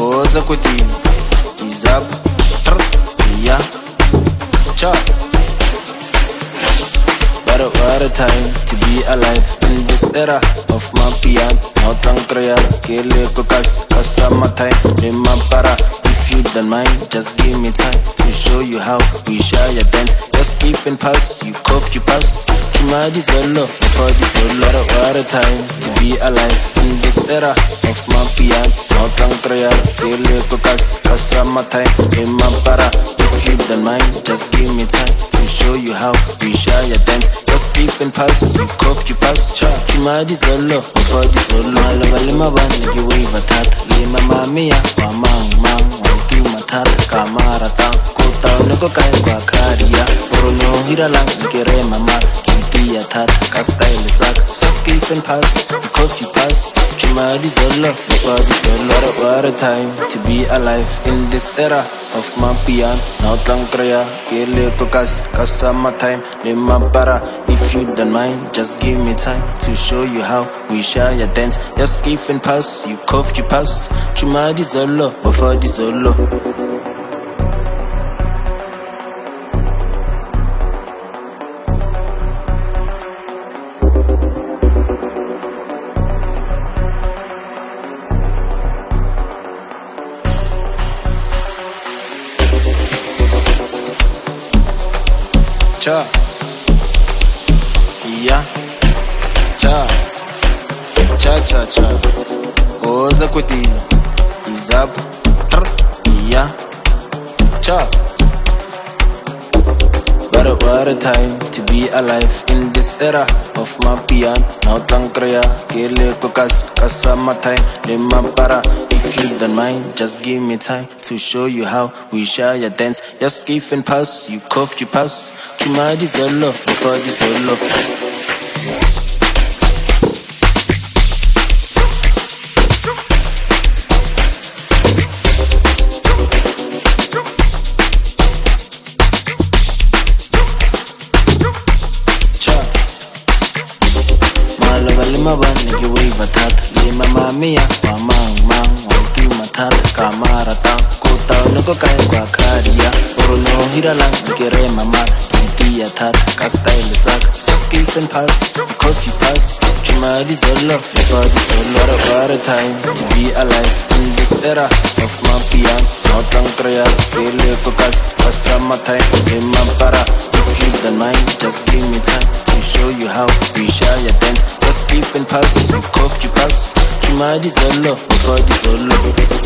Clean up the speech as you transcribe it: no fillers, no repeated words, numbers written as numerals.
Oza kuti Izap Yeah Cha What a time to be alive in this era of my pian. Now tang kriya kele kukas kasama time lima para. If you don't mind, just give me time to show you how we share your dance. Just keep and pass, you cook, you pass. Chumadi solo, before solo. What a time to be alive in this era of my pian. Now tang kriya kele kukas kasama time lima para. If you don't mind, just give me time to show you how we share your dance. Just keep and pass, you cook, you pass. Cha, chumadi solo, before solo. Malava lima bani, you wave a tat. Lima mamia, wamang mang, wanki matata. Kamara tang, kota unako kai kwa karia. Puro no hira lang, nikere mama. Kinti ya tat, kastyle sak. Just keep and pass, you cook, you pass. Chumadi solo, before solo. What a time to be alive in this era of my pian. Now tang kriya, kele kukas, kasama time, lima para. If you don't mind, just give me time to show you how we share your dance. Just give and pass, you cough, you pass. Chumadi solo, before solo. Cha Yeah Cha Cha cha cha Oza kuti Izap Yeah Cha What a time to be alive in this era of my pian. Now tang kriya kele kukas kasama time lima para. If you don't mind, just give me time to show you how we share your dance. Just give and pass, you cough, you pass. Chumadi solo, before solo. Lima bani ki wave atat. Lima mamia wamang mang wanki matata. Kamara tang kota unako kai kwa karia. Puro no hira lang nikere mama. Kinti ya tat kastyle sak. Just keep and pass, because you pass. Chumadi solo, before solo. What a time to be alive in this era of my pian. Now tang kriya kele kukas kasama time lima para. If you don't mind, just give me time to show you how we share your dance. Just keep and pass, you cough, you pass. Chumadi solo, before solo.